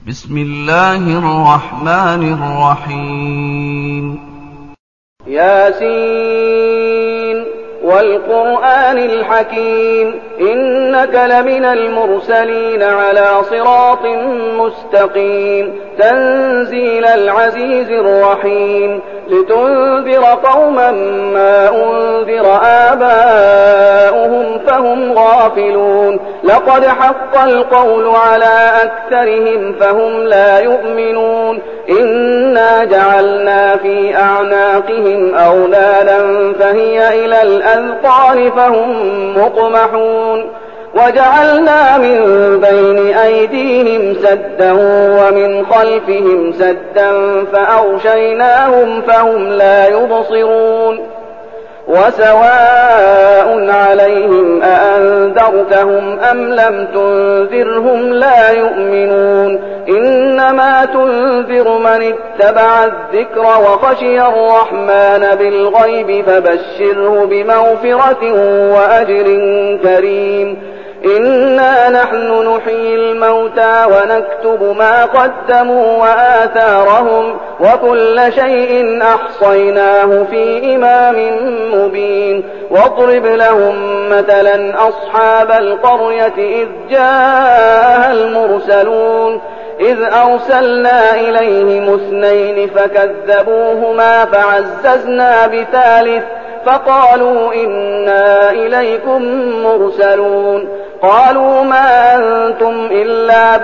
بسم الله الرحمن الرحيم. ياسين والقرآن الحكيم إنك لمن المرسلين على صراط مستقيم تنزيل العزيز الرحيم لتنذر قوما ما أنذر آباؤهم فهم غافلون لقد حق القول على أكثرهم فهم لا يؤمنون إنا جعلنا في أعناقهم أغلالا فهي إلى الأذقان فهم مقمحون وجعلنا من بين أيديهم سدا ومن خلفهم سدا فأغشيناهم فهم لا يبصرون وسواء عليهم أأنذرتهم أم لم تنذرهم لا يؤمنون إنما تنذر من اتبع الذكر وخشي الرحمن بالغيب فبشره بمغفرة وأجر كريم إنا نحن نحيي الموتى ونكتب ما قدموا وآثارهم وكل شيء أحصيناه في إمام مبين واضرب لهم مثلا أصحاب القرية إذ جاءها المرسلون إذ أرسلنا إليهم 2 فكذبوهما فعززنا بثالث فقالوا إنا إليكم مرسلون قالوا ما أنتم إلا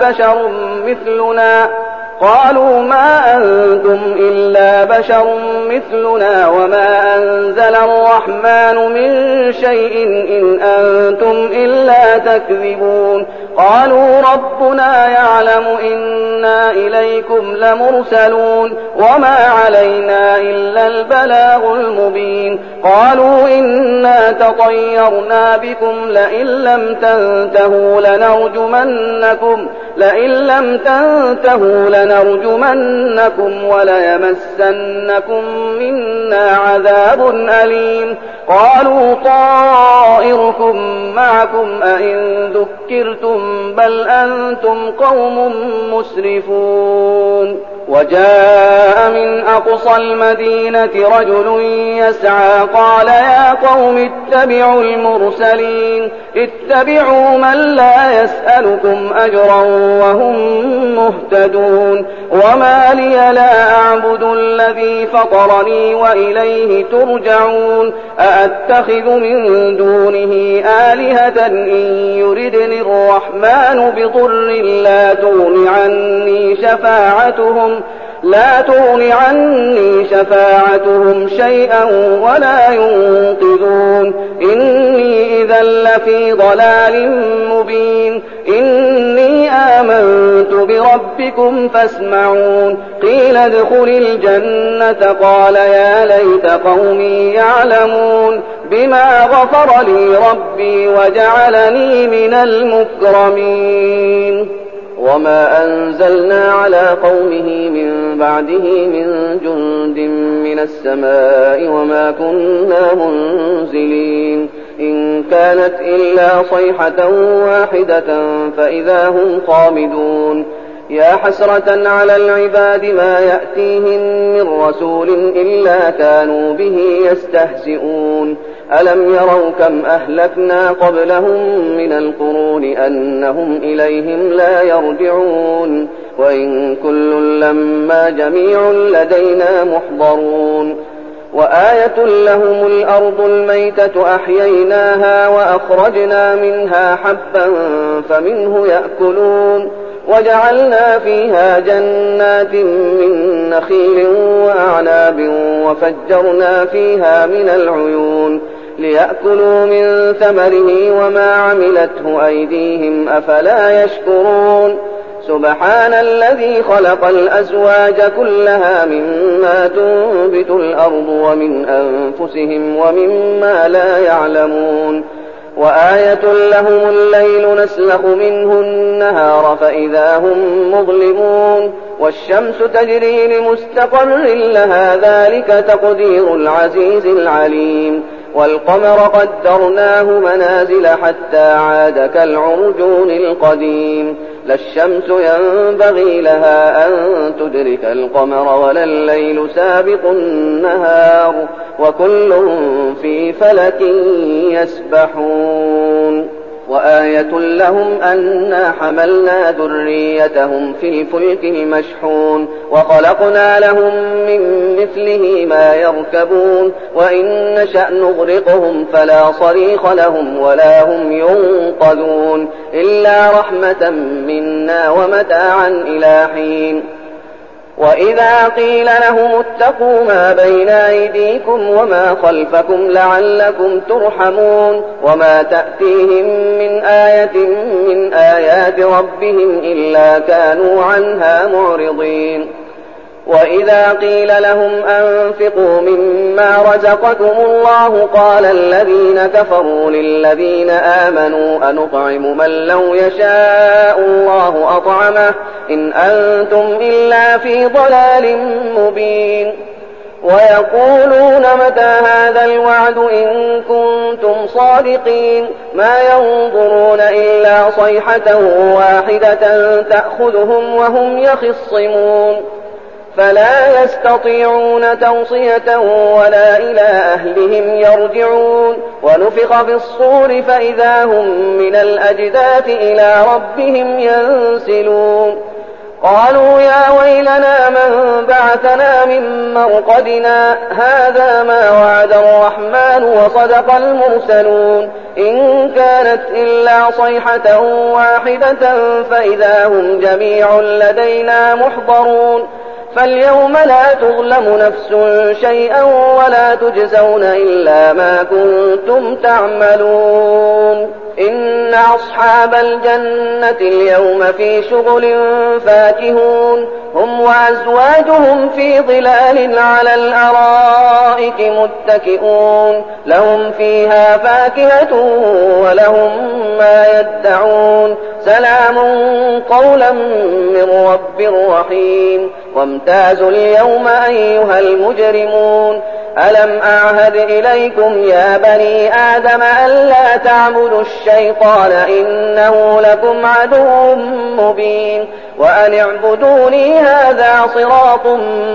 بشر مثلنا وما أنزل الرحمن من شيء إن أنتم إلا تكذبون قالوا ربنا يعلم إنا إليكم لمرسلون وما علينا إلا البلاغ المبين قالوا إنا تطيرنا بكم لئن لم تنتهوا لنرجمنكم وليمسنكم منا عذاب أليم قالوا طائركم معكم أئن ذكرتم بل أنتم قوم مسرفون وجاء من أقصى المدينة رجل يسعى قال يا قوم اتبعوا المرسلين اتبعوا من لا يسألكم أجرا وهم مهتدون وما لي لا أعبد الذي فطرني وإليه ترجعون أأتخذ من دونه آلهة إن يردني الرحمن بضر لا تغن عني شفاعتهم شيئا ولا ينقذون إني إذا لفي ضلال مبين إني آمنت بربكم فاسمعون قيل ادخل الجنة قال يا ليت قومي يعلمون بما غفر لي ربي وجعلني من المكرمين وما أنزلنا على قومه من بعده من جند من السماء وما كنا منزلين إن كانت إلا صيحة واحدة فإذا هم خامدون يا حسرة على العباد ما يأتيهم من رسول إلا كانوا به يستهزئون ألم يروا كم أهلكنا قبلهم من القرون أنهم إليهم لا يرجعون وإن كل لما جميع لدينا محضرون وآية لهم الأرض الميتة أحييناها وأخرجنا منها حبا فمنه يأكلون وجعلنا فيها جنات من نخيل وأعناب وفجرنا فيها من العيون ليأكلوا من ثمره وما عملته أيديهم أفلا يشكرون سبحان الذي خلق الأزواج كلها مما تنبت الأرض ومن أنفسهم ومما لا يعلمون وآية لهم الليل نسلخ منه النهار فإذا هم مظلمون والشمس تجري لمستقر لها ذلك تقدير العزيز العليم والقمر قدرناه منازل حتى عاد كالعرجون القديم لا الشمس ينبغي لها أن تدرك القمر ولا الليل سابق النهار وكل في فلك يسبحون وآية لهم أنا حملنا ذريتهم في الفلك المشحون وخلقنا لهم من مثله ما يركبون وإن نشأ نغرقهم فلا صريخ لهم ولا هم ينقذون إلا رحمة منا ومتاعا إلى حين وإذا قيل لهم اتقوا ما بين أيديكم وما خلفكم لعلكم ترحمون وما تأتيهم من آية من آيات ربهم إلا كانوا عنها معرضين وإذا قيل لهم أنفقوا مما رزقكم الله قال الذين كفروا للذين آمنوا أنطعم من لو يشاء الله أطعمه إن أنتم إلا في ضلال مبين ويقولون متى هذا الوعد إن كنتم صادقين ما ينظرون إلا صيحة واحدة تأخذهم وهم يخصمون فلا يستطيعون توصية ولا إلى أهلهم يرجعون ونفخ في الصور فإذا هم من الأجداث إلى ربهم ينسلون قالوا يا ويلنا من بعثنا من مرقدنا هذا ما وعد الرحمن وصدق المرسلون إن كانت إلا صيحة واحدة فإذا هم جميع لدينا محضرون فاليوم لا تظلم نفس شيئا ولا تجزون إلا ما كنتم تعملون إن أصحاب الجنة اليوم في شغل فاكهون هم وأزواجهم في ظلال على الأرائك متكئون لهم فيها فاكهة ولهم ما يدعون سلام قولا من رب رحيم وامتازوا اليوم أيها المجرمون ألم أعهد إليكم يا بني آدم ألا تعبدوا الشيطان إنه لكم عدو مبين وأن اعبدوني هذا صراط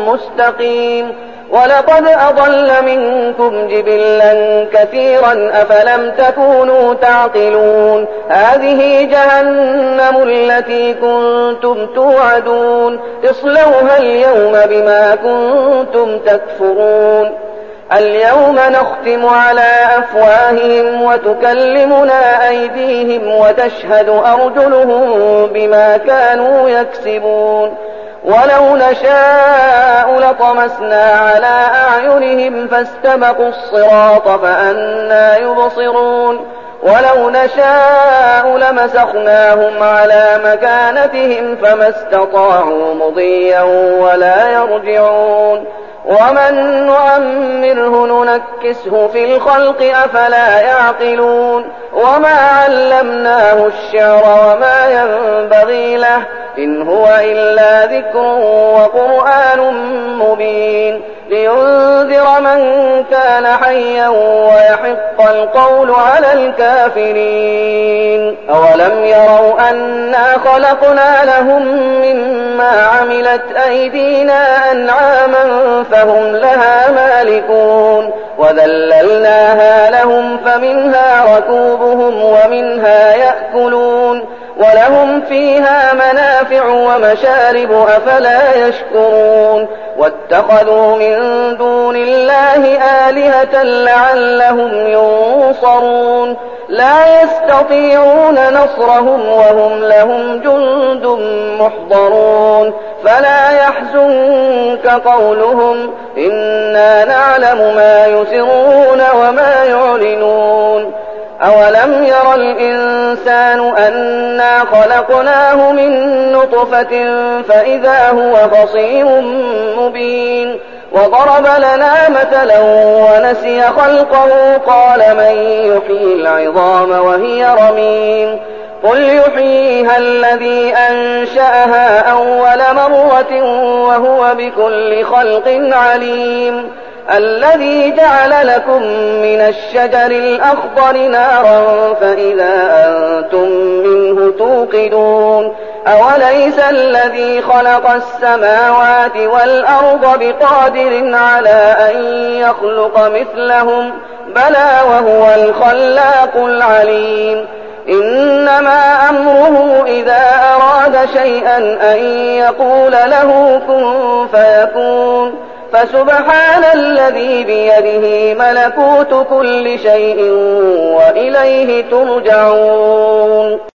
مستقيم ولقد أضل منكم جبلا كثيرا أفلم تكونوا تعقلون هذه جهنم التي كنتم توعدون اصلوها اليوم بما كنتم تكفرون اليوم نختم على أفواههم وتكلمنا أيديهم وتشهد أرجلهم بما كانوا يكسبون ولو نشاء لطمسنا على أعينهم فاستبقوا الصراط فأنى يبصرون ولو نشاء لمسخناهم على مكانتهم فما استطاعوا مضيا ولا يرجعون ومن نؤمره ننكسه في الخلق أفلا يعقلون وما علمناه الشعر وما ينبغي له إن هو إلا ذكر وقرآن مبين لينذر من كان حيا ويحق القول على الكافرين أولم يروا أنا خلقنا لهم مما عملت أيدينا أنعاما فهم لها مالكون وذللناها لهم فمنها ركوبهم ومنها يأكلون ولهم فيها منافع ومشارب أفلا يشكرون واتخذوا من دون الله آلهة لعلهم ينصرون لا يستطيعون نصرهم وهم لهم جند محضرون فلا يحزنك قولهم إنا نعلم ما يسرون وما يعلنون أولم ير الإنسان أنا خلقناه من نطفة فإذا هو خصيم مبين وضرب لنا مثلا ونسي خلقه قال من يحيي العظام وهي رميم قل يحييها الذي أنشأها أول مرة وهو بكل خلق عليم الذي جعل لكم من الشجر الأخضر نارا فإذا أنتم منه توقدون أوليس الذي خلق السماوات والأرض بقادر على أن يخلق مثلهم بلى وهو الخلاق العليم إنما أمره إذا أراد شيئا أن يقول له كن فيكون فسبحان الذي بيده ملكوت كل شيء وإليه ترجعون